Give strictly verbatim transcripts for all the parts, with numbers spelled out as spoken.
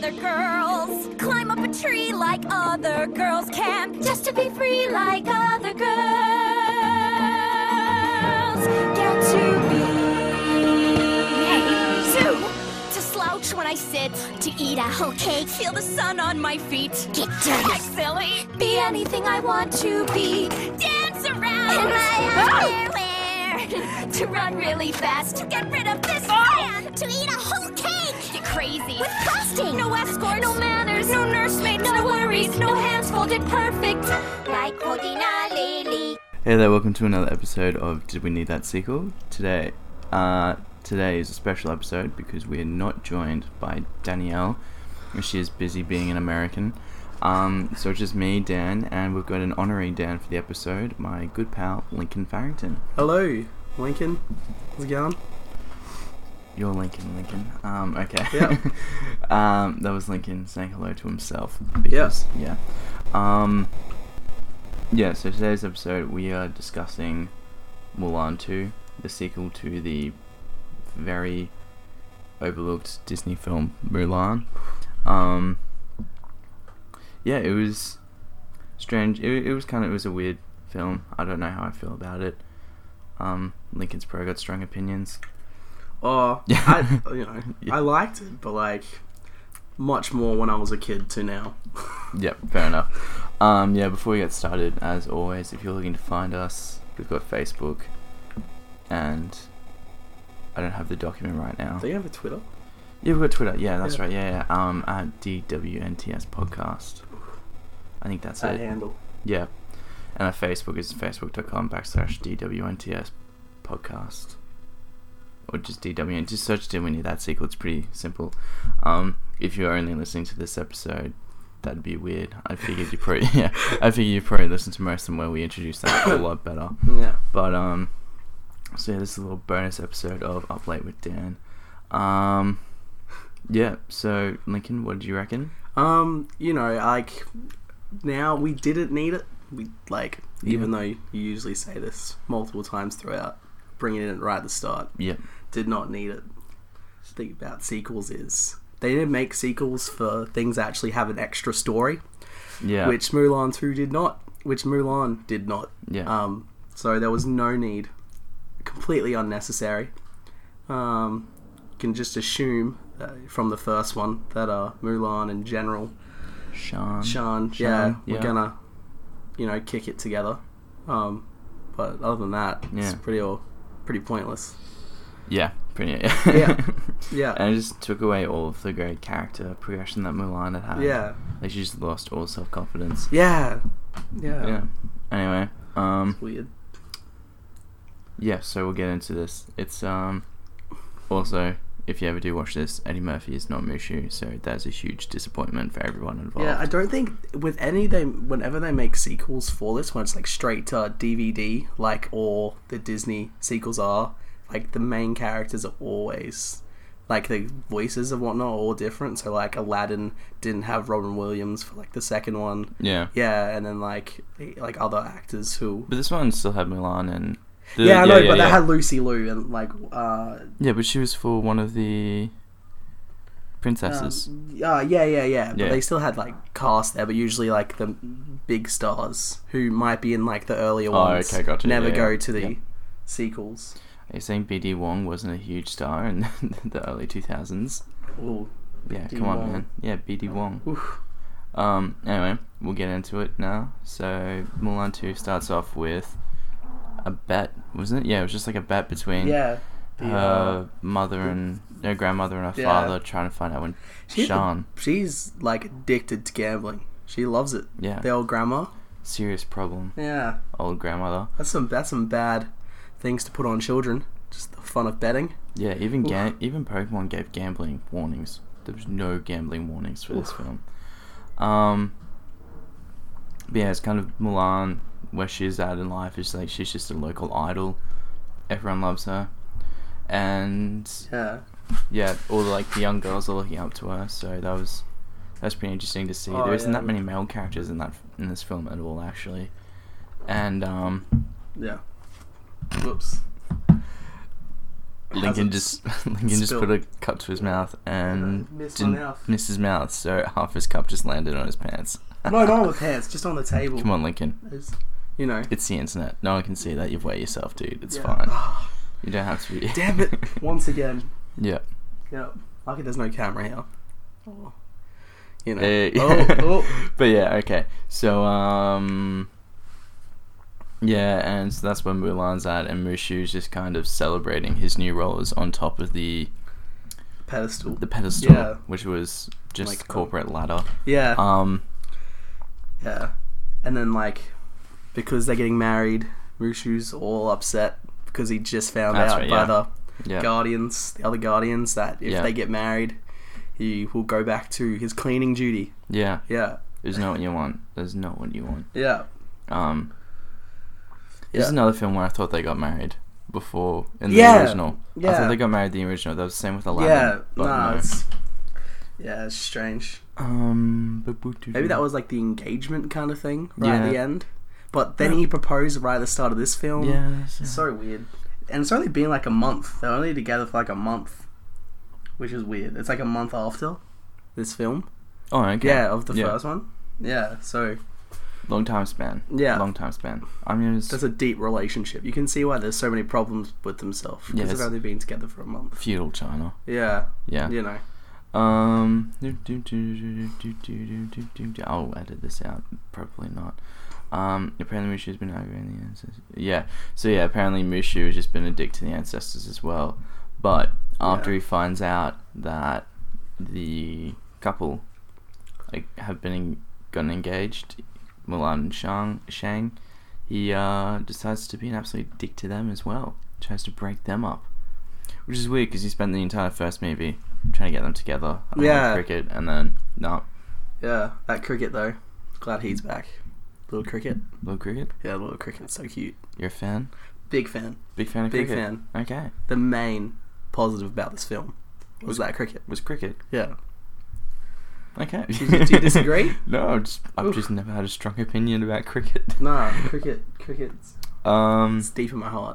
other girls. Climb up a tree like other girls can. Just to be free like other girls. Get to be. Hey, Sue! To slouch when I sit. To eat a whole cake. Feel the sun on my feet. Get dirty, silly. Be anything I want to be. Dance around in my underwear. To run really fast. To get rid of this man. To eat a whole cake. Get crazy. With frosting. No escort. No manners. No nursemaids. No worries. No hands folded perfect. Like holding a lily. Hey there, welcome to another episode of Did We Need That Sequel? Today, uh, today is a special episode because we are not joined by Danielle. She is busy being an American. Um, so it's just me, Dan, and we've got an honorary Dan for the episode, my good pal, Lincoln Farrington. Hello, Lincoln. How's it going? You're Lincoln, Lincoln. Um, okay. Yeah. um, that was Lincoln saying hello to himself. Because, yeah. Yeah. Um, yeah, so today's episode, we are discussing Mulan two, the sequel to the very overlooked Disney film Mulan. Um... Yeah, it was strange. It, it was kind of, it was a weird film. I don't know how I feel about it. Um, Lincoln's probably got strong opinions. Oh, I, you know, yeah. I liked it, but like, much more when I was a kid to now. Yep, fair enough. Um, yeah, before we get started, as always, if you're looking to find us, we've got Facebook, and I don't have the document right now. Do you have a Twitter? Yeah, we've got Twitter. Yeah, that's yeah. right. Yeah, yeah. Um, at D W N T S podcast. I think that's that it. handle. Yeah. And our Facebook is facebook.com backslash DWNTS podcast. Or just D W N. Just search Did We Need That Sequel. It's pretty simple. Um, if you're only listening to this episode, that'd be weird. I figured you probably, yeah, I figured you probably listened to most of them where we introduced that a whole lot better. Yeah. But, um, so yeah, this is a little bonus episode of Up Late with Dan. Um, yeah, so, Lincoln, what did you reckon? Um, you know, like, now we didn't need it. We, like, Yeah. even though you usually say this multiple times throughout, bringing it in right at the start. Yep. Did not need it. The thing about sequels is they didn't make sequels for things that actually have an extra story. Yeah. Which Mulan two did not. Which Mulan did not. Yeah. Um, so there was no need. Completely unnecessary. Um, you can just assume that from the first one that uh, Mulan in general, Shan. Shan, Shan, yeah, yeah. we're gonna, you know, kick it together. Um, but other than that, Yeah. it's pretty all, pretty pointless. Yeah, pretty. Yeah. Yeah. And it just took away all of the great character progression that Mulan had had. Yeah. Like, she just lost all self-confidence. Yeah. Yeah. Yeah. Anyway, um... It's weird. yeah, so we'll get into this. It's, um... also, if you ever do watch this, Eddie Murphy is not Mushu, so that's a huge disappointment for everyone involved. Yeah, I don't think with any they whenever they make sequels for this, when it's like straight to D V D, like all the Disney sequels are, like the main characters are always like the voices and whatnot are all different. So like Aladdin didn't have Robin Williams for like the second one. Yeah. Yeah, and then like like other actors who. But this one still had Mulan and... The, yeah, I know, yeah, but yeah. they had Lucy Liu and like. Uh, Yeah, but she was for one of the princesses. Um, uh, yeah, yeah, yeah. But Yeah. they still had like cast there, but usually like the big stars who might be in like the earlier Oh, ones okay, gotcha, never yeah, go yeah. to the Yep. sequels. Are you saying B D Wong wasn't a huge star in the early two thousands? Ooh, Yeah, B D come on, Wong. man. Yeah, B D Wong. Oof. Um, anyway, we'll get into it now. So, Mulan two starts off with a bet, wasn't it? Yeah, it was just like a bet between Yeah. The, her uh, mother and her grandmother and her Yeah. father trying to find out when she's, Shan. she's like addicted to gambling. She loves it. Yeah. The old grandma. Serious problem. Yeah. Old grandmother. That's some that's some bad things to put on children. Just the fun of betting. Yeah, even Oof. ga- even Pokemon gave gambling warnings. There was no gambling warnings for this Oof. film. Um, but yeah, it's kind of Mulan, where she's at in life. It's like she's just a local idol. Everyone loves her, and Yeah. yeah, all the, like the young girls are looking up to her. So that was that's pretty interesting to see. Oh, there isn't yeah. that many male characters in that in this film at all, actually. And um, Yeah. Whoops. Lincoln Hasn't just Lincoln just spilled. put a cup to his mouth and Yeah, missed my didn't mouth. miss his mouth, so half his cup just landed on his pants. No, not on the pants, just on the table. Come on, Lincoln. It's, you know. It's the internet. No one can see that. You've wet yourself, dude. It's Yeah. fine. You don't have to be. Damn it! Once again. Yeah. Yeah. Lucky there's no camera here. Oh. You know. Hey. Oh, oh. But yeah, okay. So, um... yeah, and so that's where Mulan's at, and Mushu's just kind of celebrating his new roles on top of the Pedestal. the pedestal, Yeah. which was just Like, corporate ladder. Yeah. Um, Yeah. And then, like, because they're getting married, Mushu's all upset because he just found That's out right, by yeah. the yeah. Guardians, the other Guardians, that if Yeah. they get married, he will go back to his cleaning duty. Yeah. Yeah. There's not what you want. There's not what you want. Yeah. Um, This Yeah. is another film where I thought they got married before in the Yeah. original. I Yeah. thought they got married in the original. That was the same with Aladdin. Yeah. but No, no. it's... Yeah, it's strange. Um, Maybe that was like the engagement kind of thing right Yeah. at the end. But then he proposed right at the start of this film. Yeah. It's so weird. And it's only been like a month. They're only together for like a month. Which is weird. It's like a month after this film. Oh, okay. Yeah, of the Yeah. first one. Yeah, so Long time span. Yeah. Long time span. I mean, it's that's a deep relationship. You can see why there's so many problems with themselves. Because Yeah, they've it's- only been together for a month. feudal China. Yeah, Yeah. you know. Um. do, do, do, do, do, do, do, do, do, do. I'll edit this out. Probably not. Um. Apparently, Mushu's been aggravating the ancestors. Yeah. So yeah. Apparently, Mushu has just been a dick to the ancestors as well. But after Yeah. he finds out that the couple like have been en- gotten engaged, Mulan and Shang, Shang, he uh decides to be an absolute dick to them as well. Tries to break them up, which is weird because he spent the entire first movie trying to get them together. along Yeah. with Cricket, and then no, Yeah, that Cricket though. Glad he's back. Little Cricket. little Cricket. Yeah, little Cricket's so cute. You're a fan? Big fan. Big fan of Big Cricket. fan. Okay. The main positive about this film was that Cricket. Was Cricket? Yeah. Okay. Do you- do you disagree? No, I've just, I've Oof. just never had a strong opinion about Cricket. Nah, Cricket. Cricket's Um. it's deep in my heart.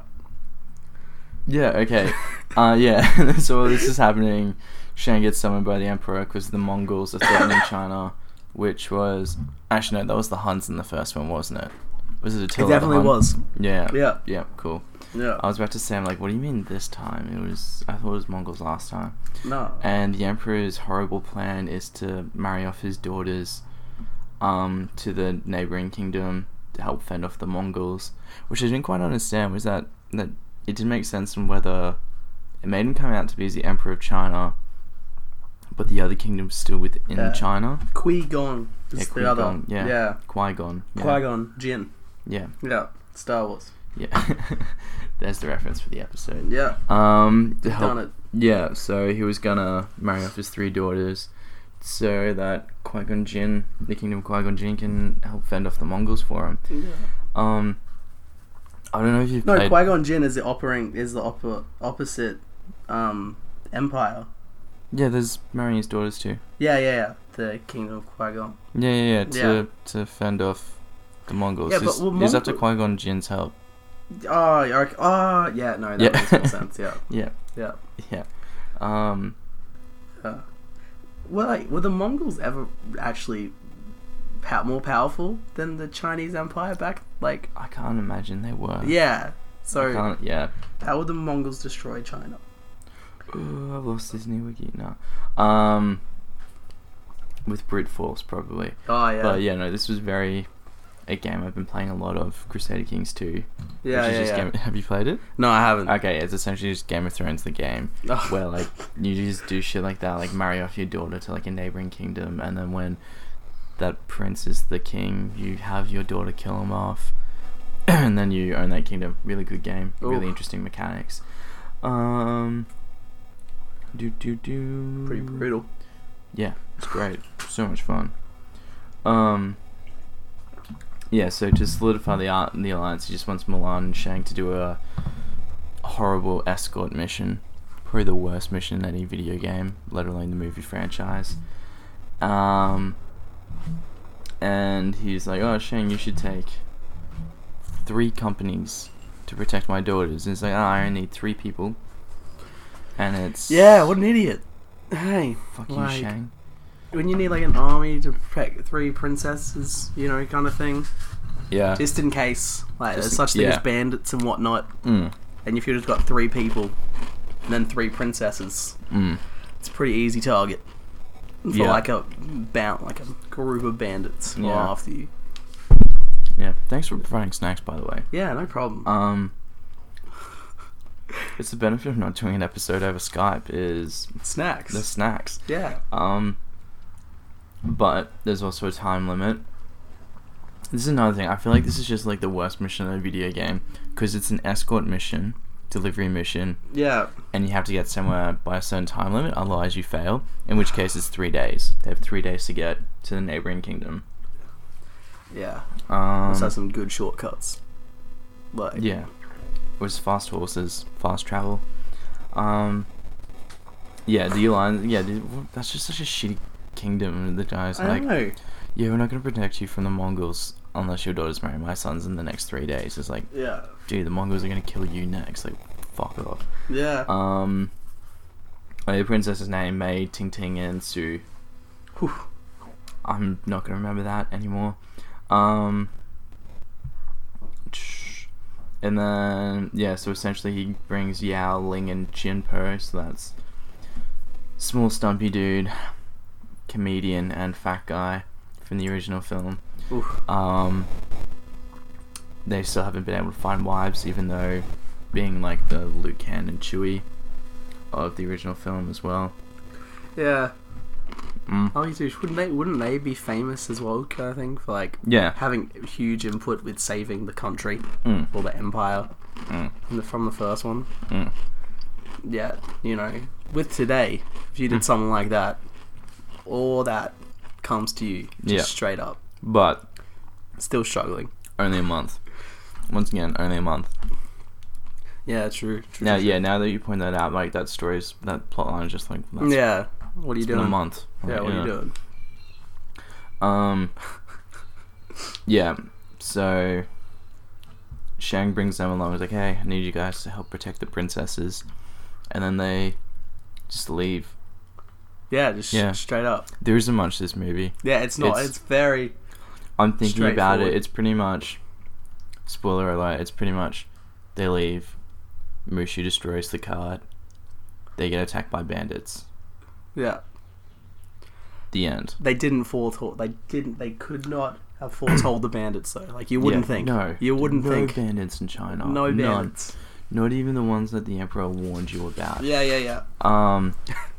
Yeah. Okay. uh. Yeah. So while this is happening, Shang gets summoned by the Emperor because the Mongols are threatening China, which was actually no, that was the Huns in the first one, wasn't it? Was it It Attila? the definitely Hun? was. Yeah. Yeah. Yeah. Cool. Yeah. I was about to say, I'm like, what do you mean this time? It was, I thought it was Mongols last time. No. And the Emperor's horrible plan is to marry off his daughters um, to the neighboring kingdom to help fend off the Mongols, which I didn't quite understand. Was that that it didn't make sense on whether it made him come out to be as the Emperor of China, but the other kingdom's still within Yeah. China. Qui-Gon is Yeah, the Qui-Gon, other. yeah. Yeah. Qui-Gon. Yeah. Qui-Gon Jinn. Yeah. Yeah. Star Wars. Yeah. There's the reference for the episode. Yeah. Um, to You've help- done it. Yeah, so he was gonna marry off his three daughters so that Qui-Gon Jinn, the kingdom of Qui-Gon Jinn, can help fend off the Mongols for him. Yeah. Um, I don't know if you've No, played... Qui-Gon Jinn is the operating is the oppo- opposite um empire. Yeah, there's marrying his daughters too. Yeah, yeah, yeah. The kingdom of Qui-Gon. Yeah, yeah, yeah, to, Yeah. to fend off the Mongols. Yeah, but He's- well, he's after Mongol- Qui-Gon Jinn's help. Oh, you're like, oh, yeah, no, that Yeah. makes more sense. Yeah, Yeah, yeah. yeah. Um, yeah. Well, like, were the Mongols ever actually pow- more powerful than the Chinese Empire back? Like, I can't imagine they were. yeah. I So, can't, yeah. how would the Mongols destroy China? Ooh, I've lost Disney Wiki now. Um, with brute force, probably. Oh, yeah. But yeah, no, this was very a game I've been playing a lot of, Crusader Kings two. yeah, which is yeah, just yeah. Game, have you played it? No, I haven't. Okay, it's essentially just Game of Thrones the game, Ugh. where like you just do shit like that, like marry off your daughter to like a neighboring kingdom, and then when that prince is the king, you have your daughter kill him off, and then you own that kingdom. Really good game, really Oof. interesting mechanics. Um, do do do. Pretty brutal. Yeah, it's great. So much fun. Um. Yeah, so to solidify the art the alliance, he just wants Mulan and Shang to do a horrible escort mission. Probably the worst mission in any video game, let alone the movie franchise. Um, and he's like, oh, Shang, you should take three companies to protect my daughters. And he's like, oh, I only need three people. and it's Yeah, what an idiot. Hey, fuck like, you, Shang. when you need like an army to protect three princesses, you know, kind of thing, Yeah. just in case, like Just there's in- such thing yeah. as bandits and whatnot, Mm. and if you've just got three people and then three princesses, Mm. it's a pretty easy target for Yeah. like a bound, like a group of bandits who Yeah. are after you. Yeah. Thanks for providing snacks, by the way. Yeah, no problem. Um. It's the benefit of not doing an episode over Skype is Snacks. the snacks. Yeah. Um, but there's also a time limit. This is another thing. I feel like this is just like the worst mission in a video game because it's an escort mission, delivery mission, Yeah. and you have to get somewhere by a certain time limit. Otherwise, you fail. In which case, it's three days. They have three days to get to the neighboring kingdom. Yeah. Um, Let's have some good shortcuts. Like, yeah, with fast horses, fast travel. Um, yeah, the alliance. Yeah, dude, that's just such a shitty kingdom. The guys I like. know. Yeah, we're not going to protect you from the Mongols unless your daughters marry my sons in the next three days. It's like, Yeah. dude, the Mongols are going to kill you next. Like, fuck off. Yeah. Um, the princess's name, Mei, Ting Ting, and Su. Whew. I'm not going to remember that anymore. Um, and then, yeah, so essentially he brings Yao, Ling, and Jinpo. So that's small, stumpy dude, comedian, and fat guy from the original film. Oof. Um, they still haven't been able to find wives, even though being like the Luke Han and Chewie of the original film as well. Yeah. Mm. Oh, you do. Wouldn't they? Wouldn't they be famous as well, kind of thing, for like Yeah. having huge input with saving the country Mm. or the empire Mm. from the, from the first one? Mm. Yeah, you know, with today, if you did Mm. something like that, all that comes to you just Yeah. straight up. But Still struggling. only a month. Once again, only a month. Yeah, true. true Now, true. yeah, now that you point that out, like that story's that plotline is just like that's, Yeah. What are you it's been doing? a month. Yeah, Like, what are you doing? Um. Yeah. So. Shang brings them along. He's like, "Hey, I need you guys to help protect the princesses," and then they just leave. Yeah, just Yeah. straight up. There isn't much to this movie. Yeah, it's not. It's- It's, very. I'm thinking about it. Straightforward. It's pretty much. Spoiler alert! It's pretty much. They leave. Mushu destroys the cart. They get attacked by bandits. Yeah. The end. They didn't foretold. They didn't. They could not have foretold the bandits though. Like you wouldn't Yeah, think. No. You wouldn't no think. bandits in China. No None. bandits. Not even the ones that the Emperor warned you about. Yeah, yeah, yeah. Um.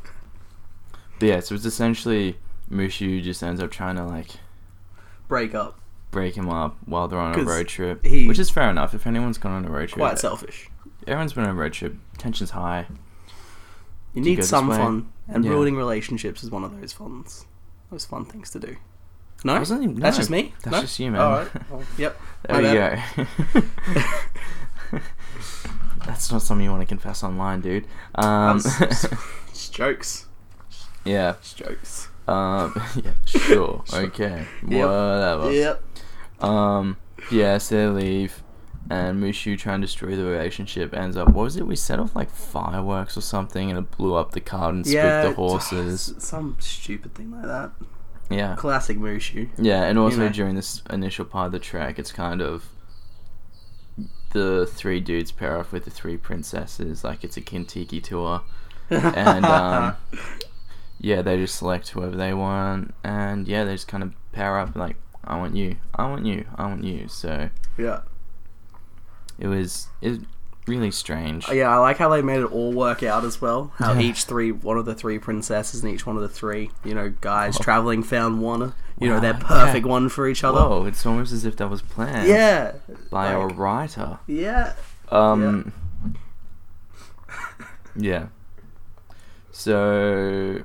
But yeah, so it's essentially Mushu just ends up trying to like Break up. break him up while they're on a 'Cause road trip, he- which is fair enough. If anyone's gone on a road trip, Quite selfish. everyone's been on a road trip. Tension's high. You Do you need go this some way? fun, and Yeah. building relationships is one of those funs. Those fun things to do. No, Wasn't he- that's no, just me. that's No? just you, man. All right. Well, yep. There My you bad. go. That's not something you want to confess online, dude. Um, That's- it's jokes. yeah. It's jokes. Um, yeah, sure. Okay. Yep. Whatever. Yep. Um, yeah, so they leave, and Mushu trying to destroy the relationship ends up. What was it? We set off like fireworks or something, and it blew up the cart and Yeah. spooked the horses. s- Some stupid thing like that. Yeah. Classic Mushu. Yeah, and also know. during this initial part of the track, it's kind of the three dudes pair off with the three princesses, like it's a Kintiki tour, and um, yeah, they just select whoever they want, and yeah, they just kind of pair up like, I want you, I want you, I want you. So Yeah. it was it really strange. Oh, yeah, I like how they made it all work out as well. How Yeah. each three, one of the three princesses and each one of the three, you know, guys Oh. traveling found one, you know, Wow, their perfect yeah. one for each other. Whoa, it's almost as if that was planned Yeah. by a like- writer. Yeah. Um. Yeah. So.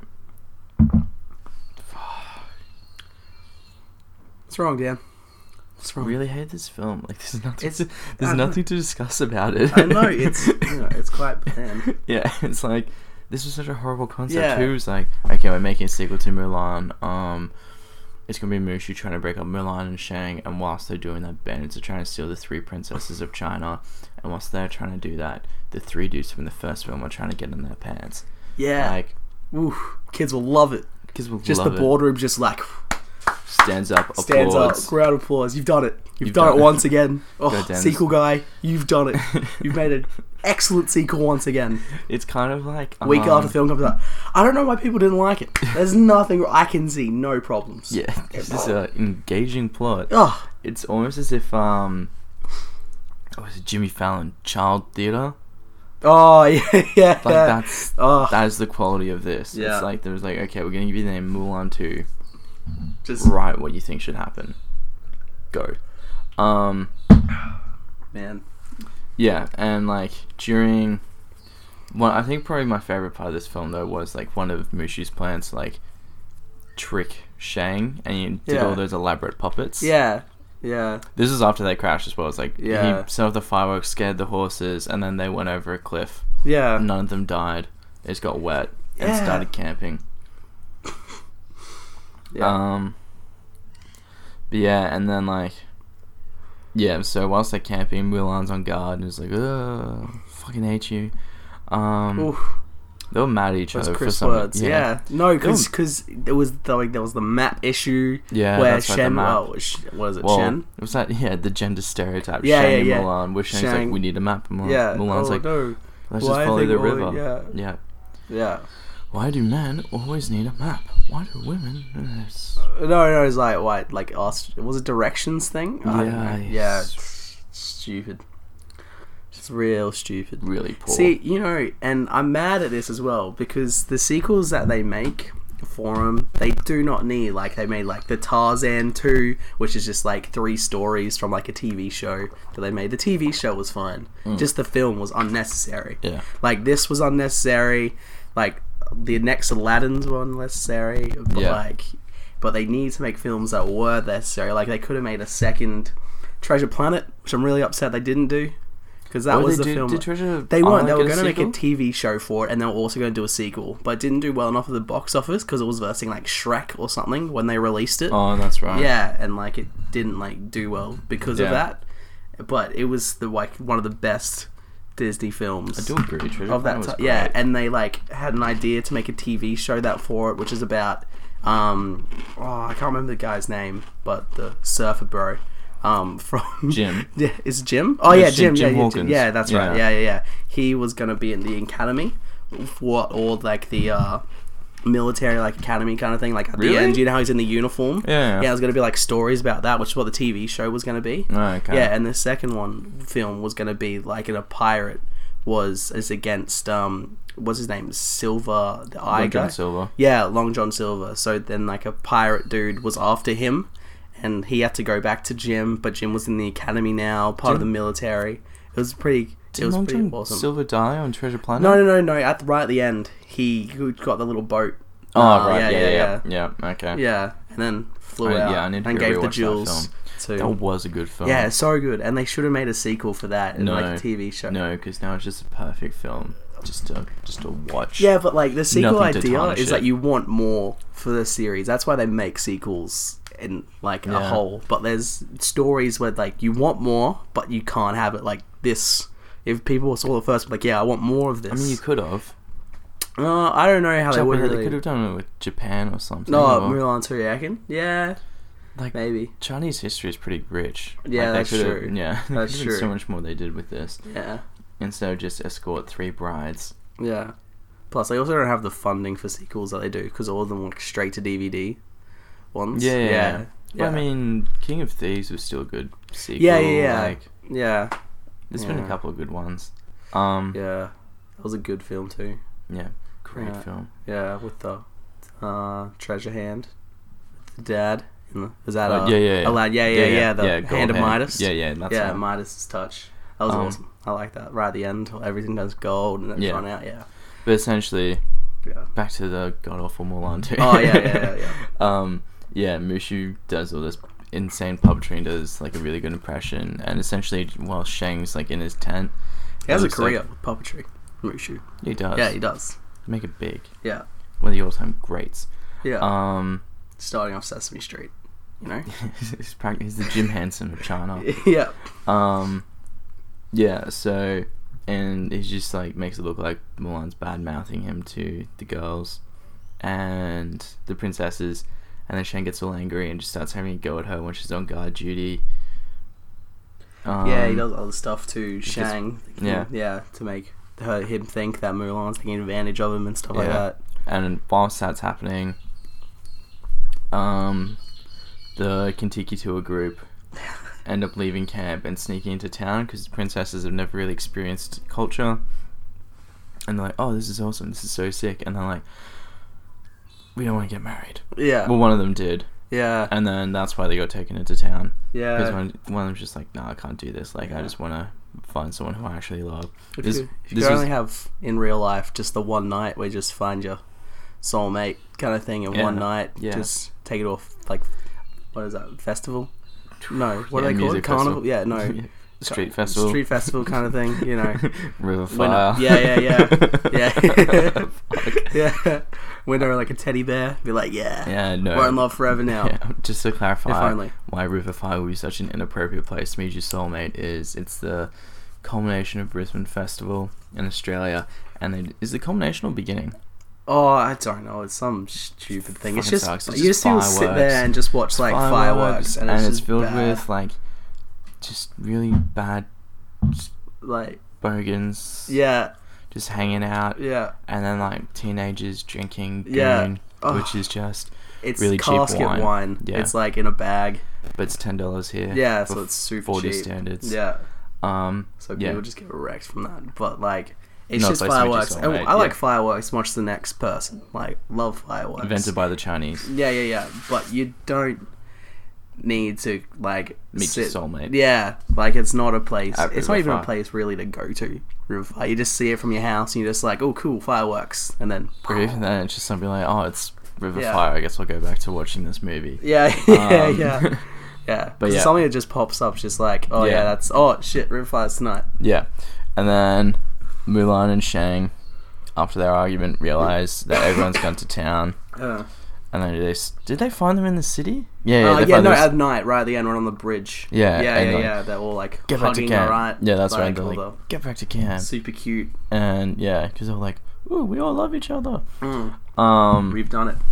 What's wrong, Dan? What's I wrong? really hate this film. Like, there's nothing. It's- to, there's I know. nothing to discuss about it. I know it's you know it's quite bland. Yeah, it's like this was such a horrible concept. Yeah. Who was like, okay, we're making a sequel to Mulan. Um, it's gonna be Mushu trying to break up Mulan and Shang, and whilst they're doing that, bandits are trying to steal the three princesses of China, and whilst they're trying to do that, the three dudes from the first film are trying to get in their pants. Yeah. Like, oof, kids will love it. kids will Just love the it. boardroom, just like Stands up, stands applauds. up, crowd applause. You've done it. You've, You've done, done it it. once again. Oh, Dennis. sequel guy, you've done it. You've made an excellent sequel once again. It's kind of like Week um, after the film comes out, I don't know why people didn't like it. There's nothing I can see, no problems. Yeah, it's just an engaging plot. Oh, It's almost as if um, what was it, Jimmy Fallon, child theater? oh yeah, yeah. Like that's Oh. that is the quality of this. Yeah. It's like there was like, okay, we're gonna give you the name Mulan two. Just Write what you think should happen. Go. Um, man. yeah, and like during one, I think probably my favorite part of this film though was like one of Mushu's plans to like trick Shang, and he did Yeah. all those elaborate puppets. Yeah, yeah, This is after they crashed as well. It's like Yeah. he set off the fireworks, scared the horses, and then they went over a cliff. yeah. None of them died. They just got wet and Yeah. started camping. Yeah. Um. But yeah, and then like, yeah. So whilst they're camping, Mulan's on guard and is like, "Ugh, fucking hate you." Um, Oof. they were mad at each Those other for crisp some. words. Yeah. No, because Don't- there was the, like there was the map issue. Yeah, where that's right, the Shen. map. Oh, sh- what is it? Well, Shen. it was that yeah the gender stereotype. Yeah, Shang yeah, and yeah. Mulan. Where Shang's Shang- like, "We need a map." And Mulan, Yeah. Mulan's oh, like, no. "Let's Why just I follow think the all- river." yeah. Yeah. Yeah. Why do men always need a map? Why do women? Yes. No, no, it's like what, like us? Was it directions thing? I don't Yeah, know. Yeah. it's- it's stupid. It's real stupid. Really poor. See, you know, and I'm mad at this as well because the sequels that they make for them, they do not need, like, they made like the Tarzan two, which is just like three stories from like a T V show that they made. The T V show was fine, just the film was unnecessary. Yeah. Like this was unnecessary. Like the next Aladdin's were unnecessary. But Yeah. like, but they need to make films that were necessary. Like they could have made a second Treasure Planet, which I'm really upset they didn't do. Because that What was did the they do? film. Did Treasure They weren't. They Island were get a going to make a sequel? T V show for it, and they were also going to do a sequel, but it didn't do well enough at the box office because it was versing like Shrek or something when they released it. Oh, that's right. Yeah, and like it didn't like do well because of Yeah. that. But it was the like one of the best Disney films I do agree. Treasure of that Planet was time. Yeah, great. and they like had an idea to make a T V show that for it, which is about um oh I can't remember the guy's name, but the surfer bro. Um, from Jim. yeah, is it Jim? Oh Yeah, yeah, Jim- Jim. Jim yeah, yeah, Hawkins. yeah, that's right. Yeah. Yeah, yeah, yeah. He was gonna be in the academy, what or like the uh, military like academy kind of thing. Like at Really? the end, you know how he's in the uniform. Yeah. Yeah, it was gonna be like stories about that, which is what the T V show was gonna be. Oh, okay. Yeah, and the second one film was gonna be like in a pirate was is against um what's his name Silver the eye Long John guy. Silver. Yeah, Long John Silver. So then like a pirate dude was after him, and he had to go back to Jim, but Jim was in the academy now, part of the Jim- military. It was pretty. Did it was Long pretty John awesome. Silver die on Treasure Planet? No, no, no, no. At the, right at the end, he got the little boat. Oh, Uh, right. Yeah, yeah, yeah. Yeah, okay. Yeah, and then flew I- out yeah, I need to and go gave the rewatch that jewels That to. was a good film. Yeah, so good, and they should have made a sequel for that in No. like a T V show. No, because now it's just a perfect film. Just to, just to watch. Yeah, but like the sequel Nothing to idea tarnish is it. that you want more for the series. That's why they make sequels in like a Yeah. whole. But there's stories where like you want more, but you can't have it like this. If people saw the first, like yeah, I want more of this. I mean, you could have. Uh, I don't know how they would They really. could have done it with Japan or something. No, or- Mulan two, you reckon? Yeah, like maybe. Chinese history is pretty rich. Yeah, like, that's they could've- true. Yeah, they That's could've done so true. much more they did with this Yeah, instead of just escort three brides. yeah. Plus, they also don't have the funding for sequels that they do because all of them went straight to D V D ones. Yeah, yeah. yeah. But, I mean, King of Thieves was still a good sequel. Yeah, yeah, yeah. Like, yeah, there's been a Yeah. couple of good ones. Um, yeah. That was a good film too. yeah, great Yeah. film. Yeah, with the uh, treasure hand, the dad. In the, is that Uh, uh, yeah, yeah, yeah. Aladdin? Yeah, yeah, yeah. the gold hand of Midas. Yeah, yeah, that's yeah, right. Midas' touch. That was Um, awesome. I like that. Right at the end, everything goes gold and then Yeah. run out. Yeah, But essentially, yeah. back to the god awful Mulan two. Oh yeah, yeah, yeah, yeah. um, yeah, Mushu does all this insane puppetry and does like a really good impression, and essentially, while Shang's like in his tent, He has it a looks like- career with puppetry. Mushu. he does. Yeah, he does. Make it big. Yeah, One of the all-time greats. yeah. Um, starting off Sesame Street. You know. he's, prac- he's the Jim Henson of China. Yeah. Um. Yeah. So, and he just like makes it look like Mulan's bad mouthing him to the girls, and the princesses, and then Shang gets all angry and just starts having a go at her when she's on guard duty. Um, yeah, he does other stuff to because- Shang. yeah. Yeah, to make her him think that Mulan's taking advantage of him and stuff like Yeah. that. And whilst that's happening, um, the Kentucky tour group end up leaving camp and sneaking into town because princesses have never really experienced culture. And they're like, oh, this is awesome, this is so sick. And they're like, we don't want to get married. Yeah. Well, one of them did. Yeah. And then that's why they got taken into town. Yeah. Because one, one of them's just like, no, I can't do this. Like, Yeah. I just want to find someone who I actually love. If This- you, if you this could was- only have in real life just the one night where you just find your soulmate kind of thing in Yeah. one night, Yeah. just take it off, like, what is that, festival? No, what Yeah, do they call it? music Carnival? festival. Yeah, no. Street festival. Street festival kind of thing, you know. River Winner- fire. Yeah, yeah, yeah. Yeah. Fuck. Yeah. Winner like a teddy bear. Be like, yeah. Yeah, no. We're in love forever now. Yeah, just to clarify, If only. why River Fire would be such an inappropriate place to meet your soulmate is it's the culmination of Brisbane Festival in Australia, and it is the culmination or beginning? Oh, I don't know. It's some stupid thing. It's Fucking just, sucks. It's you just just, will sit fireworks. there and just watch like fireworks, and, it's, just filled bad. with like just really bad like, bogans, yeah, just hanging out, yeah. and then like teenagers drinking goon, Yeah. which Ugh. is just It's really cheap casket wine. wine. Yeah. It's like in a bag. but it's ten dollars here. Yeah, for so it's super forty cheap. standards. Yeah, Um. so yeah. people just get wrecked from that. But like, it's No just place to meet your fireworks. And soulmate, I like yeah. fireworks as much as the next person. Like, love fireworks. Invented by the Chinese. Yeah, yeah, yeah. But you don't need to like Meet your sit. soulmate. Yeah, like it's not a place. At It's not even a Riverfire. place really to go to. Riverfire. You just see it from your house, and you're just like, oh, cool, fireworks, and then. Or even then, it's just something like, oh, it's River Yeah. Fire. I guess I'll go back to watching this movie. Yeah, yeah, Um, yeah, yeah. but But yeah. something that just pops up, just like, oh yeah, Yeah. that's oh shit, Riverfire's tonight. Yeah. And then Mulan and Shang, after their argument, realize that everyone's gone to town. Uh, And then they s- did they find them in the city? Yeah, yeah. uh, they yeah, find no, them s- at night, right at the end, we're on the bridge. Yeah, yeah, and yeah, like, yeah. They're all like get back to hugging, camp. alright. Yeah, that's right. like, They're all like, get back to camp. the super cute. And yeah, because they're like, ooh, we all love each other. Mm, Um, we've done it.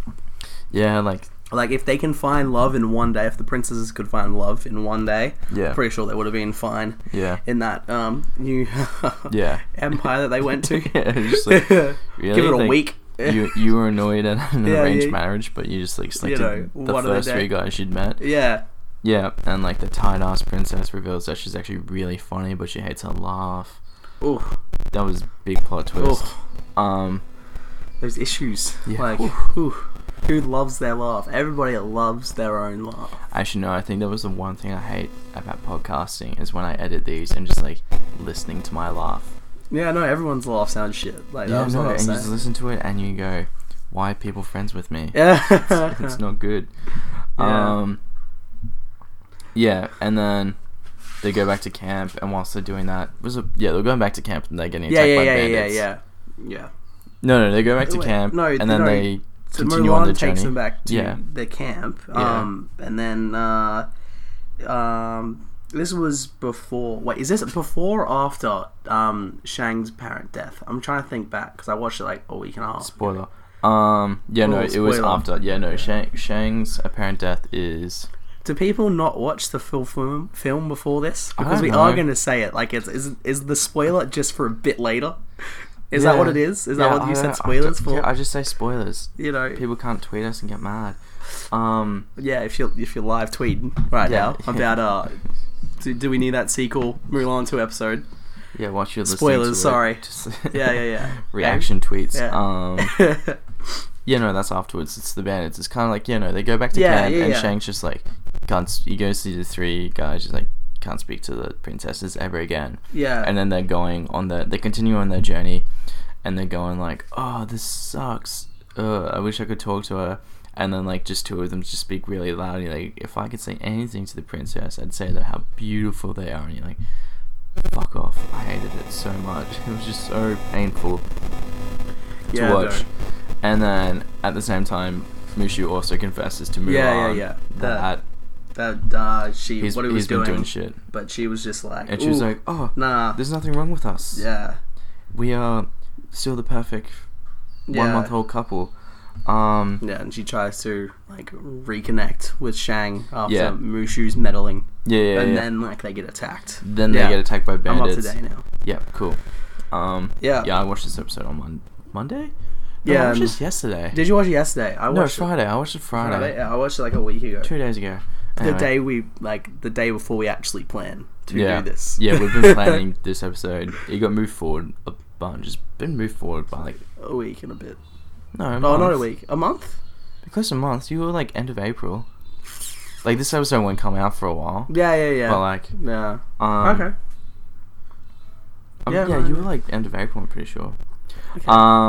yeah, like, Like, if they can find love in one day, if the princesses could find love in one day, yeah, pretty sure they would have been fine yeah, in that um new yeah. empire that they went to. Yeah, just like, really? Give it a Like, week. You you were annoyed at an Yeah, arranged yeah. marriage, but you just like selected know, the one of the first three day. guys you'd met. Yeah. Yeah, and like the tight ass princess reveals that she's actually really funny, but she hates her laugh. Ooh. That was a big plot twist. Ooh. Um, Those issues. Yeah. Like, Oof. ooh, who loves their laugh? Everybody loves their own laugh. actually no, I think that was the one thing I hate about podcasting is when I edit these and just like listening to my laugh. Yeah, no, everyone's laugh sounds shit. Like, Yeah, that was no, what I and was you just saying. listen to it and you go, "Why are people friends with me?" Yeah. it's, it's not good. Yeah. Um, yeah, and then they go back to camp, and whilst they're doing that, was it? Yeah, they're going back to camp, and they're getting Yeah, attacked yeah, by yeah, yeah, bandits. yeah, yeah. No, no, they go back to Wait, camp, no, and then no, they So continue on Mulan the takes journey. them back to Yeah. the camp. Yeah. Um, and then uh, um, this was before. Wait, is this before or after um Shang's apparent death? I'm trying to think back because I watched it like a week and a half. Spoiler. Um, yeah, no, Oh, it was spoiler. after. Yeah, no, Shang, Shang's apparent death is. Do people not watch the full film film before this? I Because don't we know. are going to say it. Like, it's, is is the spoiler just for a bit later? Is that what it is? Is that Yeah, what you I said don't- spoilers I, for? Yeah, I just say spoilers. You know, People can't tweet us and get mad. Um, yeah. If you're if you're live tweeting right Yeah. now about uh, do, do we need that sequel Mulan two episode? yeah, watch your listening Spoilers, to it. sorry. Just Yeah, yeah, yeah. reaction tweets. Yeah. Um, yeah, no, that's afterwards. It's the bandits. It's kind of like, you know, they go back to Yeah, camp, yeah, and yeah. Shang's just like can't. s- He goes to the three guys, just like can't speak to the princesses ever again. Yeah. And then they're going on the. They continue on their journey, and they're going like, "Oh, this sucks. Uh, I wish I could talk to her." And then like just two of them just speak really loudly. Like, if I could say anything to the princess, I'd say that how beautiful they are. And you're like, fuck off. I hated it so much. It was just so painful to Yeah, watch. no. And then at the same time, Mushu also confesses to Mulan. Yeah, yeah, yeah. That, that uh, she he's, what he was he's been doing, doing shit. but she was just like, And she was "Ooh, like, oh, nah, there's nothing wrong with us. yeah, We are still the perfect Yeah. one month old couple. Um, yeah," and she tries to like reconnect with Shang after Yeah. Mushu's meddling, yeah, yeah, and yeah. then like they get attacked. Then Yeah. they get attacked by I'm up bandits. to date now. Yeah, cool. Um, Yeah. yeah, I watched this episode on Mon- Monday? No, Yeah, I watched um, this yesterday. Did you watch it yesterday? I no, watched it Friday. I watched it Friday. Friday. Yeah, I watched it like a week ago. Two days ago. The Anyway. day we like the day before we actually plan to yeah. do this. Yeah, we've been planning this episode. It got moved forward a bunch. It's been moved forward by like a week and a bit. no, a Oh, month. not a week. A month? Close to a month. You were like end of April. Like this episode won't come out for a while. Yeah, yeah, yeah. But like, yeah. um, Okay. um, Yeah, yeah, no, you no. were like end of April. I'm pretty sure. Okay.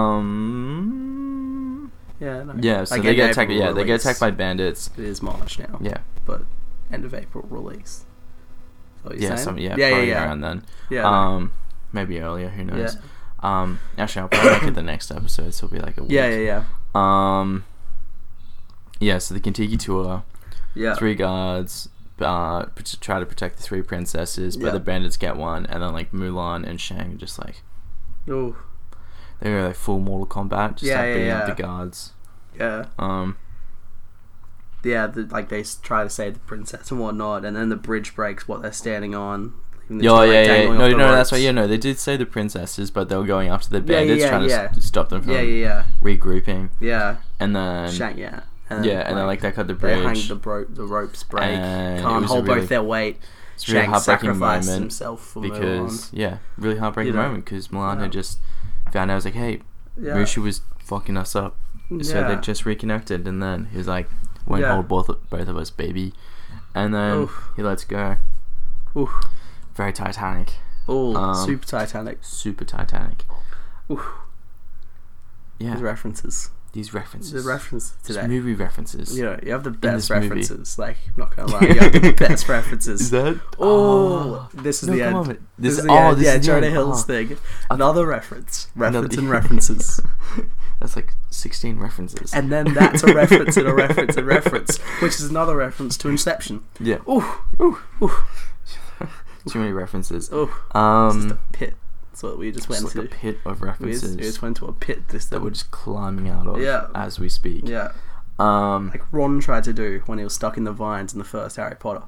Um. yeah. No. Yeah. So Like, they end get of attacked. April Yeah, they get release. attacked by bandits. It is March now. Yeah. But end of April release. Is that what you're Yeah. saying? Some. Yeah. Yeah, yeah, probably yeah. around then. Yeah. no. Um. Maybe earlier. Who knows? Yeah. Um. Actually, I'll probably make it the next episode. So it'll be like a week. Yeah, yeah, yeah. Um. Yeah. So the Kentucky tour. Yeah. Three guards. Uh, p- to try to protect the three princesses, but Yeah. the bandits get one, and then like Mulan and Shang are just like Ooh. they're like full Mortal Kombat, just Yeah, like yeah, beating yeah. up the guards. Yeah. Um. Yeah, the, like they s- try to save the princess and whatnot, and then the bridge breaks what they're standing on. leaving the Yeah, two, like, yeah, yeah. dangling No, off the no, that's ropes. right. Yeah, no, they did say the princesses, but they were going after the Yeah, yeah, bandits, yeah, trying to yeah. s- stop them from Yeah, yeah, yeah. regrouping, Yeah. and then Shang, yeah. yeah, and then like they cut the they hang bridge. the, bro- the ropes break. And it Can't was a hold really- both their weight. It's a really Shang heartbreaking sacrificed moment himself for because Mulan. yeah, really heartbreaking You know? moment because Mulan Yeah. had just found out, I was like, hey, Yeah. Mushu was fucking us up. So Yeah. they just reconnected, and then he was like, "Won't Yeah. hold both both of us, baby." And then Oof. he lets go. Ooh, Very Titanic, Ooh Um, super Titanic. super Titanic. Ooh, Yeah, these references. these references, The references These today. movie references. You know, you have the this best movie. references. Like, I'm not gonna lie, you have the best references. Is that? Oh, this is no, the come end. on. This, This, is the oh, end. this yeah, is the Jonah end. Hill's Oh. thing. I- Another reference. Reference Another- and references. That's like sixteen references. And then that's a reference and a reference and reference, which is another reference to Inception. yeah, Ooh, ooh, ooh, too many references. ooh. It's just Um, a pit. That's what we just went just like to. a pit of We references just, we just went to a pit this that time. we're just climbing out of Yeah. as we speak. Yeah, Um, like Ron tried to do when he was stuck in the vines in the first Harry Potter.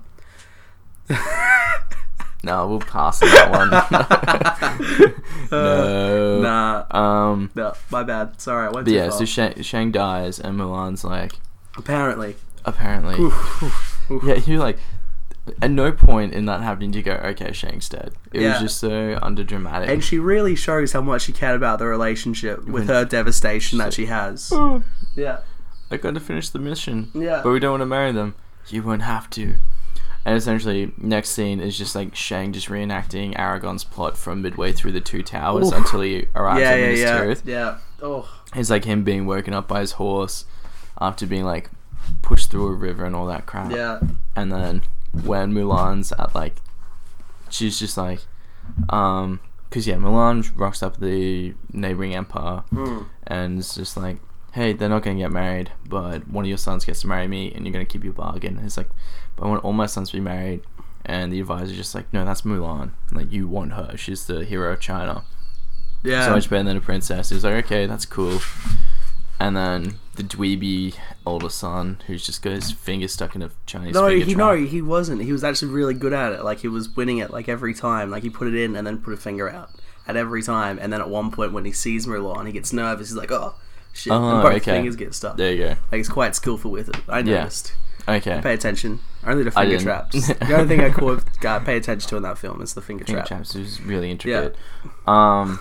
no, we'll pass on that one. no. Nah, Um, no, my bad. Sorry, I went but too yeah, far. so Shang, Shang dies, and Mulan's like, Apparently, apparently, Oof, oof. yeah, you're like, at no point in that happening do you go, okay, Shang's dead. It Yeah. was just so underdramatic. and she really shows how much she cared about the relationship with When- her devastation that she has. Oh, Yeah, I gotta finish the mission. Yeah. But we don't want to marry them. You won't have to. And essentially, next scene is just like Shang just reenacting Aragon's plot from midway through the Two Towers Oof. until he arrives yeah, at yeah, Minas yeah, Tirith. yeah. Oh, It's like him being woken up by his horse after being like pushed through a river and all that crap. yeah, And then when Mulan's at like, she's just like, um, cause yeah, Mulan rocks up the neighboring empire mm. and it's just like, hey, they're not gonna get married, but one of your sons gets to marry me, and you're gonna keep your bargain. And it's like, but I want all my sons to be married, and the advisor's just like, no, that's Mulan. Like, you want her. She's the hero of China. yeah. So much better than a princess. He's like, okay, that's cool. And then the dweeby older son, who's just got his finger stuck in a Chinese No, finger he trap. no, he wasn't. He was actually really good at it. Like he was winning it like every time. Like he put it in and then put a finger out at every time. And then at one point when he sees Mulan, he gets nervous. He's like, oh shit! Oh, and both okay. fingers get stuck. There you go. Like he's quite skillful with it. I Yeah. noticed. Okay. Pay attention. Only the I finger didn't. traps. The only thing I caught, uh, pay attention to in that film is the finger, Finger trap. traps is really intricate. Um.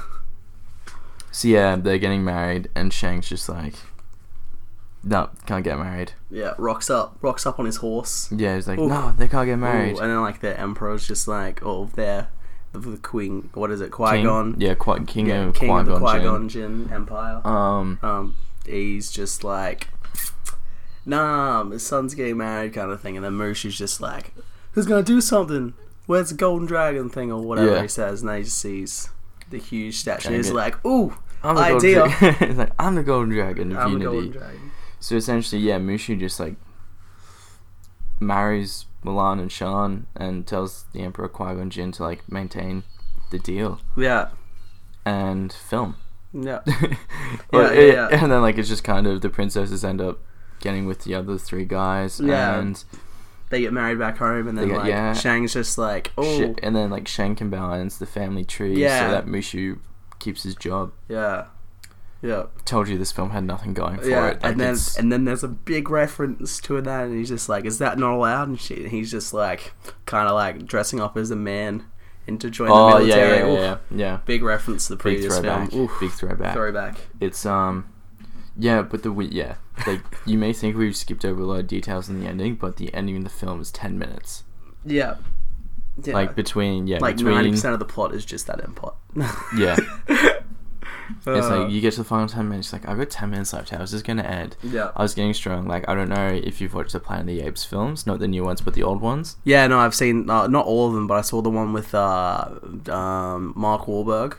So yeah, they're getting married, and Shang's just like, no, can't get married. Yeah, rocks up, rocks up on his horse. Yeah, he's like, Oof. no, they can't get married. Ooh, and then like the emperor's just like, oh, there, the, the queen. What is it, Qui Gon? King, yeah, Qui- King Yeah, of king of the Qui Qui-Gon Gon Jinn Empire. Um, Um, he's just like, nah, his son's getting married, kind of thing. And then Mushu's just like, who's gonna do something? Where's the golden dragon thing or whatever Yeah. he says? And then he just sees the huge statue. Dang He's it. like, ooh, I'm the idea. golden dra- he's like, I'm the golden dragon of I'm the Unity. golden dragon. So essentially, yeah, Mushu just like marries Mulan and Shan and tells the Emperor Qui-Gon Jinn to like maintain the deal Yeah. and film. Yeah. Well, yeah, it- yeah, yeah. And then like it's just kind of the princesses end up getting with the other three guys. Yeah. And They get married back home, and then They get- like yeah. Shang's just like, oh, Sh- and then like Shang combines the family tree Yeah. so that Mushu keeps his job. yeah, yeah, Told you this film had nothing going for yeah. it. Like, and then it's- and then there's a big reference to that, and he's just like, is that not allowed? And shit. And he's just like, kind of like dressing up as a man and to join oh the yeah, military. yeah, Oof. yeah, yeah. Big reference to the Big previous throwback. film. Oof. Big throwback. Throwback. It's um, yeah, but the we yeah, like you may think we've skipped over a lot of details in the ending, but the ending of the film is ten minutes. Yeah. Yeah. Like between yeah, like between ninety percent of the plot is just that end plot. yeah. It's Uh, like you get to the final ten minutes, like I've got ten minutes left. How is this gonna end? yeah. I was getting strong. Like I don't know if you've watched the Planet of the Apes films, not the new ones, but the old ones. Yeah, no, I've seen uh, not all of them, but I saw the one with uh, um, Mark Wahlberg.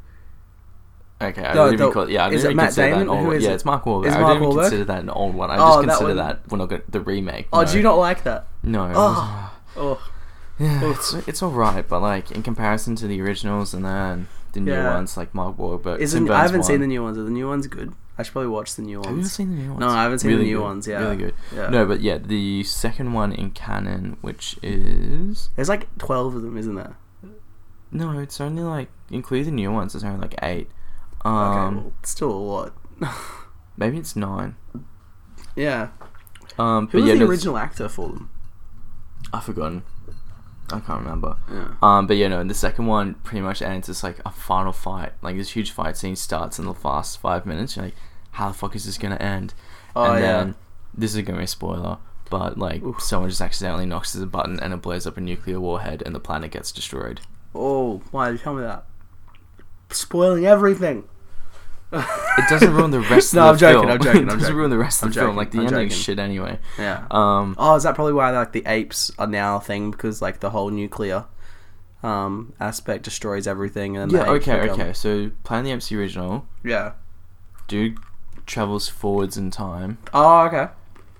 Okay, I No, don't even the- call it. Yeah, I is don't it even Matt consider that Damon? an old Who one. is Yeah, it? it's Mark Wahlberg. Is I Mark don't even Wahlberg? consider that an old one. I Oh, just that consider one- that when I got the remake. Oh, no. do you not like that? No. it Oh, oh, was- yeah, it's it's alright, but like in comparison to the originals and then the new Yeah. ones, like Mark Wahlberg. isn't Tim I Burns haven't seen one. the new ones. Are the new ones good? I should probably watch the new Have you ever ones. seen the new ones? No, I haven't seen Really the new good. ones. Yeah, Really good. Yeah. No, but yeah, the second one in canon, which is There's like twelve of them, isn't there? no, it's only like include the new ones. There's only like eight. Um, Okay, well, still a lot. maybe it's nine. Yeah. Um, Who but was yeah, the no, original actor for them? I've forgotten. I can't remember. Yeah. Um, but yeah, no, the second one pretty much ends as like a final fight. Like this huge fight scene starts in the last five minutes. You're like, how the fuck is this gonna end? Oh, and yeah. then this is gonna be a spoiler, but like Oof. someone just accidentally knocks a button and it blows up a nuclear warhead and the planet gets destroyed. Oh, why did you tell me that? Spoiling everything. It doesn't ruin the rest No, of the I'm joking, film. I'm joking, It I'm doesn't joking. ruin the rest I'm of the film. joking, Like the I'm ending's joking. shit anyway. Yeah. Um, Oh, is that probably why like the apes are now a thing, because like the whole nuclear um aspect destroys everything, and then yeah, the apes okay, become- okay. So Planet of the Apes the original, Yeah. dude travels forwards in time, Oh, okay.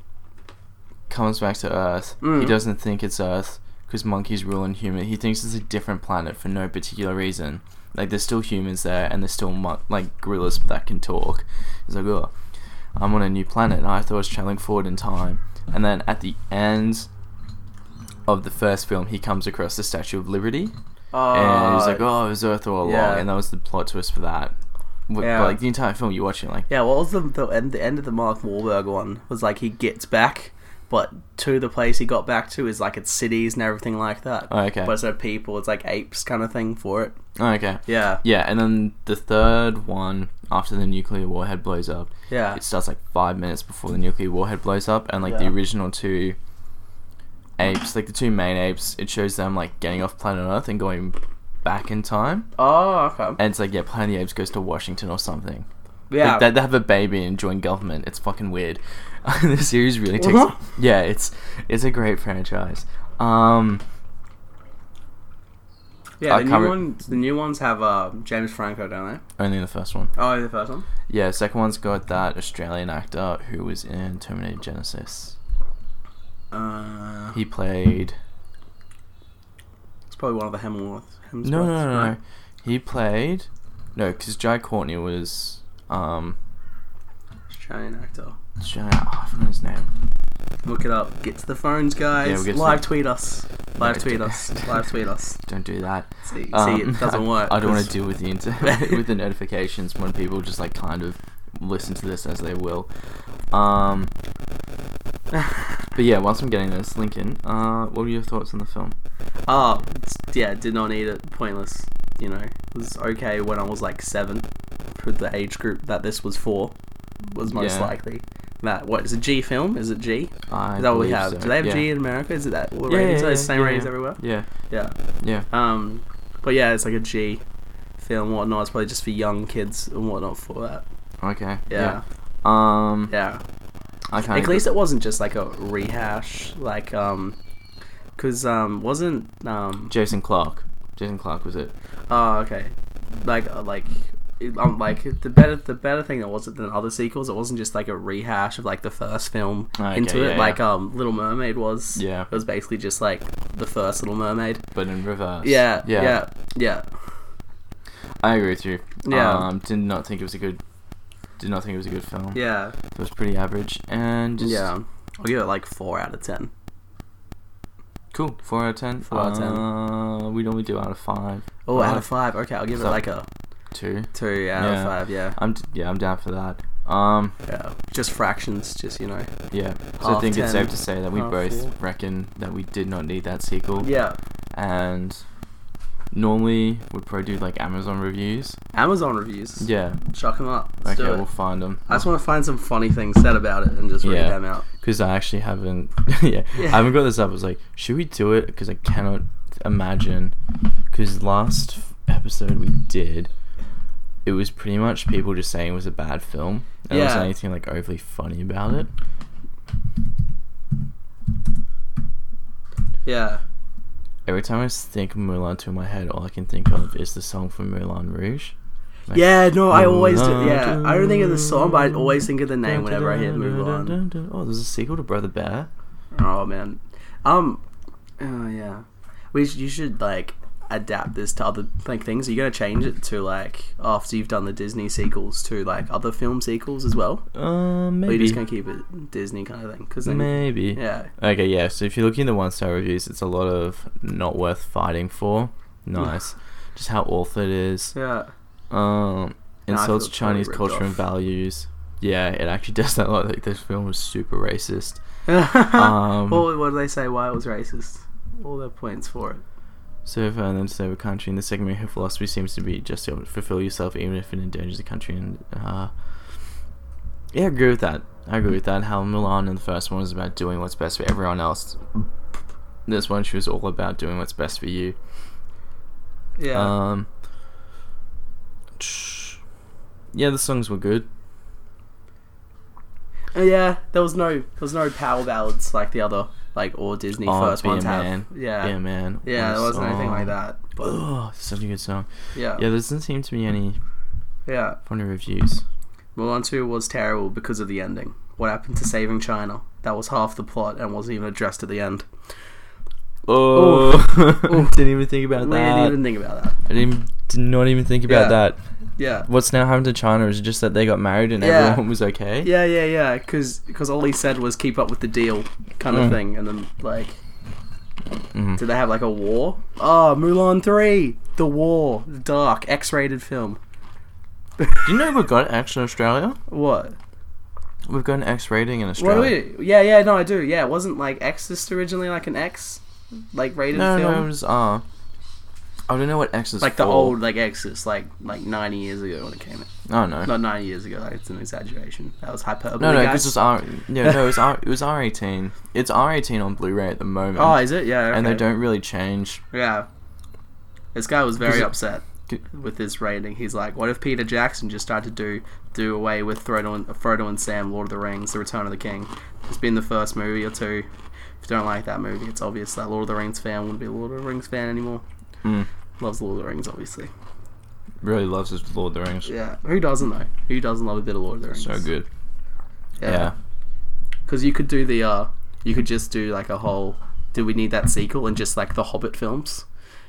comes back to Earth. Mm. He doesn't think it's Earth because monkeys rule in human. He thinks it's a different planet for no particular reason. Like there's still humans there, and there's still mon- like gorillas that can talk. He's like, oh, I'm on a new planet, and I thought I was traveling forward in time. And then at the end of the first film, he comes across the Statue of Liberty, Oh, and he's like, oh, it was Earth all along, yeah. and that was the plot twist for that. But, Yeah. but, like the entire film, you watch it like, yeah. What was the the end? The end of the Mark Wahlberg one was like he gets back, but to the place he got back to is like it's cities and everything like that. oh, okay, But it's no people. It's like apes kind of thing for it. oh, okay. Yeah. Yeah, and then the third one, after the nuclear warhead blows up, Yeah. it starts like five minutes before the nuclear warhead blows up, and like Yeah. the original two apes, like the two main apes, it shows them like getting off planet Earth and going back in time, Oh, okay. and it's like yeah, Planet of the Apes goes to Washington or something. Yeah. Like, they, they have a baby and join government. It's fucking weird. The series really takes. What? Yeah, it's it's a great franchise. Um, yeah. I The can't new re- ones. The new ones have uh, James Franco, don't they? only the first one. Oh, the first one. Yeah, second one's got that Australian actor who was in Terminator Genesis. Uh, He played. it's probably one of the Hemsworth. Hemsworths, No, no, no, no. right? He played. No, because Jai Courtney was. Um. Australian actor. Jai, oh, I forgot his name. Look it up. Get to the phones, guys. Yeah, we'll get to Live the- tweet us. Live No, tweet do- us. Live tweet us. Don't do that. See, Um, see, it doesn't work. I don't want to 'cause- deal with the inter- with the notifications when people just like kind of listen to this as they will. Um. But yeah, once I'm getting this, Lincoln, uh, what were your thoughts on the film? Oh, it's- yeah, did not need it. Pointless. You know, it was okay when I was like seven. For the age group that this was for, was most Yeah. likely. That what is it? G film? Is it G? I Is that what we believe have? so, Do they have yeah. G in America? Is it that all the Yeah, ratings? yeah, Are they the yeah, same yeah, ratings yeah. everywhere? Yeah, Yeah. yeah. Um, but yeah, it's like a G film, whatnot. It's probably just for young kids and whatnot for that. Okay. Yeah, Yeah. Um. yeah. I kind At least it wasn't just like a rehash, like um, cause um, wasn't um, Jason Clarke. Jason Clarke was it? oh okay, like uh, like it, um, like the better the better thing that was it than other sequels. It wasn't just like a rehash of like the first film Okay, into it, yeah, like yeah. um Little Mermaid was. Yeah. It was basically just like the first Little Mermaid. But in reverse. Yeah, Yeah. yeah, yeah. I agree with you. Yeah. Um, did not think it was a good. Did not think it was a good film. Yeah, It was pretty average and just yeah. I'll give it like four out of ten. cool. Four out of ten. Four out of ten. Uh, we normally do out of five. Oh, Five? out of five. Okay, I'll give it So- like a Two. two out Yeah. of five. Yeah, I'm d- yeah. I'm down for that. Um. yeah. Just fractions, just you know. Yeah. So I Half think it's ten, safe to say that we half both four. reckon that we did not need that sequel. Yeah, And normally would probably do like Amazon reviews. Amazon reviews. Yeah. Chuck them up. Let's Okay, do it. we'll find them. I just want to find some funny things said about it and just read Yeah. them out. Because I actually haven't. yeah, Yeah. I haven't got this up. I was like, should we do it? Because I cannot imagine. Because last f- episode we did, it was pretty much people just saying it was a bad film. And there wasn't Yeah. anything like overly funny about it. Yeah. Every time I think of Mulan two in my head, all I can think of is the song from Moulin Rouge. Like, Yeah, no, I always do. Yeah, I don't think of the song, but I always think of the name whenever I hear Mulan. Oh, there's a sequel to Brother Bear. Oh man, um, oh yeah, we sh- you should like adapt this to other like things. Are you gonna change it to like after you've done the Disney sequels to like other film sequels as well? Um, Or are you maybe. just gonna keep it Disney kind of thing? Cause then, Maybe. yeah, Okay, yeah. So if you're looking at the one star reviews, it's a lot of not worth fighting for. Nice. Just how awful it is. yeah, Um, No, I insults feel Chinese totally culture ripped and off. values. Yeah, it actually does that a lot. Like this film was super racist. Um, well, what do they say? Why it was racist? All their points for it. So if and then save a country. In the second movie, her philosophy seems to be just to fulfill yourself, even if it endangers the country. And uh, yeah, I agree with that. I agree with that. How Mulan in the first one was about doing what's best for everyone else. This one, she was all about doing what's best for you. Yeah, Um. Yeah, the songs were good. Uh, yeah. There was no, there was no power ballads like the other, like or Disney Oh, first Be a ones Man. have. Yeah, Yeah, man. yeah. What There a wasn't anything like song. that. But Oh, such a good song. yeah, Yeah, there doesn't seem to be any yeah. funny reviews. Mulan two was terrible because of the ending. What happened to saving China? That was half the plot and wasn't even addressed at the end. Oh, Ooh. didn't even think about We that. didn't even think about that. I didn't did not even think about Yeah. that. Yeah. What's now happened to China is just that they got married and Yeah. everyone was okay. Yeah, yeah, yeah. Because all he said was keep up with the deal kind of Mm. thing. And then, like, Mhm. did they have, like, a war? Oh, Mulan three! The War. The Dark. X-rated film. Do you know we've got X in Australia? What? We've got an X rating in What Australia. do we? Yeah, yeah, no, I do. Yeah, it wasn't, like, X just originally, like, an X? Like, rated No, film? no, it was uh. I don't know what X is like, the for. old, like, Exorcist, like, like, ninety years ago when it came out. Oh no. Not ninety years ago, like, it's an exaggeration. That was hyperbole, No, no, guys. because it's R. Yeah, no, it was R. It was R eighteen. It's R eighteen on Blu-ray at the moment. Oh, is it? Yeah, okay. And they don't really change. Yeah. This guy was very Is it- upset with this rating. He's like, what if Peter Jackson just started to do do away with Frodo and, Frodo and Sam, Lord of the Rings, The Return of the King? It's been the first movie or two. If you don't like that movie, it's obvious that Lord of the Rings fan wouldn't be a Lord of the Rings fan anymore. Mm. Loves Lord of the Rings, obviously. Really loves his Lord of the Rings. Yeah. Who doesn't, though? Who doesn't love a bit of Lord of the Rings? So good. Yeah. Yeah. Because you could do the, uh, you could just do, like, a whole, do we need that sequel and just, like, the Hobbit films?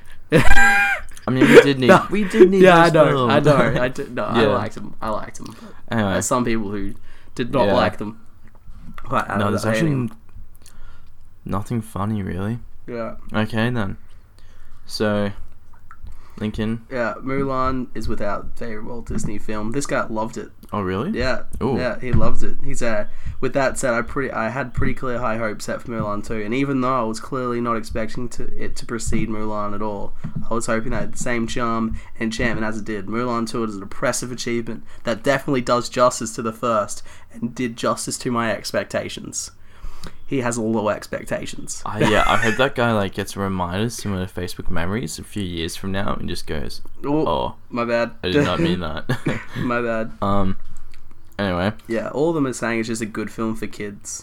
I mean, we did need. No. We did need. Yeah, I those know, films. I know, I did, no, I Yeah. liked them, I liked them. But Anyway, there's some people who did not Yeah. like them. But I no, don't there's know, I hate actually them. nothing funny really. Yeah, Okay then. So, Lincoln. yeah. Mulan is without favorite Walt Disney film. This guy loved it. Oh really? Yeah, Ooh. yeah, he loved it. He's uh, with that said, I pretty, I had pretty clear high hopes set for Mulan two, and even though I was clearly not expecting to it to precede Mulan at all, I was hoping that the same charm and enchantment as it did. Mulan two is an impressive achievement that definitely does justice to the first and did justice to my expectations. He has low expectations. Uh, yeah, I hope that guy like gets a reminder similar to Facebook memories a few years from now and just goes, Oh, "Oh, my bad. I did not mean that." My bad. um. Anyway, Yeah, all of them are saying it's just a good film for kids.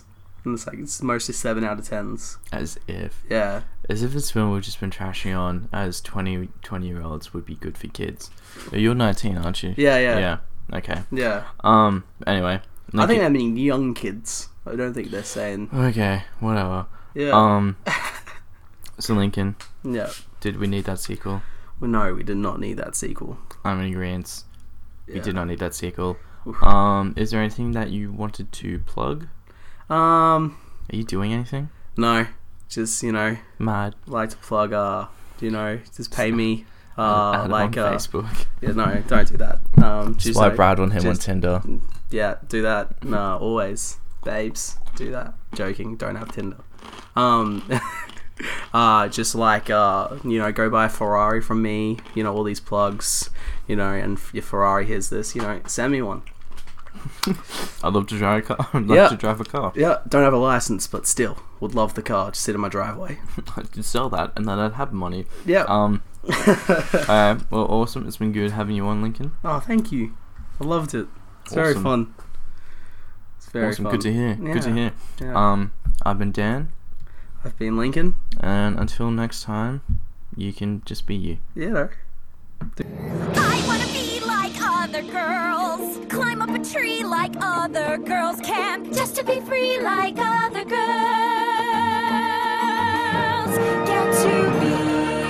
and it's like it's mostly seven out of tens. As if. Yeah. As if it's film we've just been trashing on as twenty, twenty year olds would be good for kids. You're nineteen, aren't you? Yeah, yeah. Yeah. Okay. Yeah. Um. Anyway. I think they mean young kids. I don't think they're saying. Okay. Whatever. Yeah. Um. So Lincoln. Yeah. Did we need that sequel? Well, no, we did not need that sequel. I'm in agreement. Yeah. We did not need that sequel. Oof. Um. Is there anything that you wanted to plug? Um. Are you doing anything? No. Just you know, Mad. like to plug. Uh. You know, just pay me. Uh. Add it like on uh. Facebook. Yeah. No. Don't do that. Um. Just Swipe like- right on him on just- Tinder. Yeah, do that. Nah, always. Babes, do that. Joking, don't have Tinder. Um, uh, just like, uh, you know, go buy a Ferrari from me, you know, all these plugs, you know, and if your Ferrari hears this, you know, send me one. I'd love to drive a car. I'd love Yeah. to drive a car. Yeah, don't have a license, but still, would love the car, just sit in my driveway. I could sell that and then I'd have money. Yeah. Um. Alright, well, awesome. It's been good having you on, Lincoln. Oh, thank you. I loved it. It's very Awesome. fun. It's very awesome. fun. Good to hear. Good to Yeah. hear. Yeah. Um, I've been Dan, I've been Lincoln. and until next time, you can just be you. Yeah, no. I wanna be like other girls, climb up a tree like other girls can, just to be free like other girls. Get to be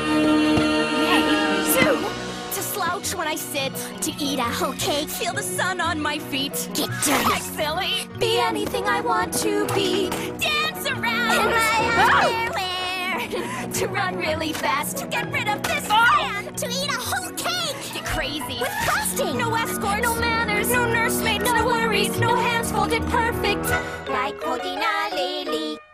hey, Sue, to slouch when I sit, to eat a whole cake, feel the sun on my feet, get dirty, silly, be anything I want to be, dance around in my underwear, to run really fast, to get rid of this fan, to eat a whole cake, get crazy with frosting, no escort, no manners, no nursemaids, no worries, no hands folded perfect, like holding a lily.